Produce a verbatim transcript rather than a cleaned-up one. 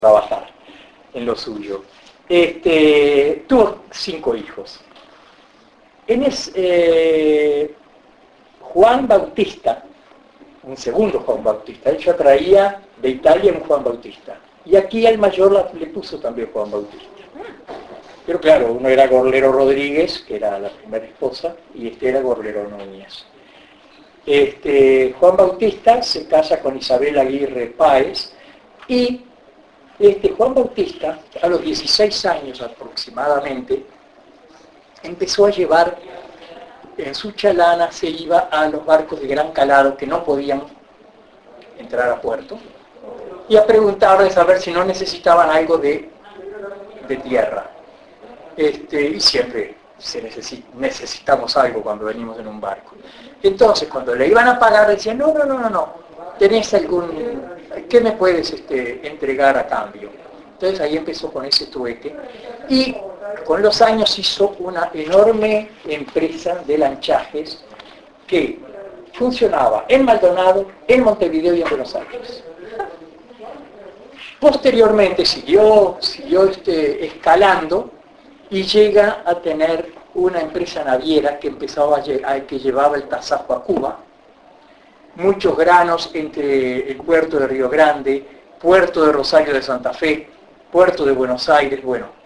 trabajar en lo suyo. Este, tuvo cinco hijos. En es, eh, Juan Bautista, un segundo Juan Bautista, él ya traía de Italia un Juan Bautista. Y aquí al mayor le puso también Juan Bautista. Pero claro, uno era Gorlero Rodríguez, que era la primera esposa, y este era Gorlero Núñez. Este, Juan Bautista se casa con Isabel Aguirre Páez, y este Juan Bautista, a los dieciséis años aproximadamente, empezó a llevar en su chalana, se iba a los barcos de gran calado que no podían entrar a puerto, y a preguntarles a ver si no necesitaban algo de, de tierra. Este, y siempre se necesita, necesitamos algo cuando venimos en un barco. Entonces, cuando le iban a pagar, decían, no, no, no, no, no, ¿tenés algún, qué me puedes este, entregar a cambio? Entonces ahí empezó con ese trueque, y con los años hizo una enorme empresa de lanchajes que funcionaba en Maldonado, en Montevideo y en Buenos Aires. Posteriormente siguió, siguió este, escalando, y llega a tener una empresa naviera que empezaba a, a, que llevaba el tasajo a Cuba, muchos granos entre el puerto de Río Grande, puerto de Rosario de Santa Fe, puerto de Buenos Aires, bueno,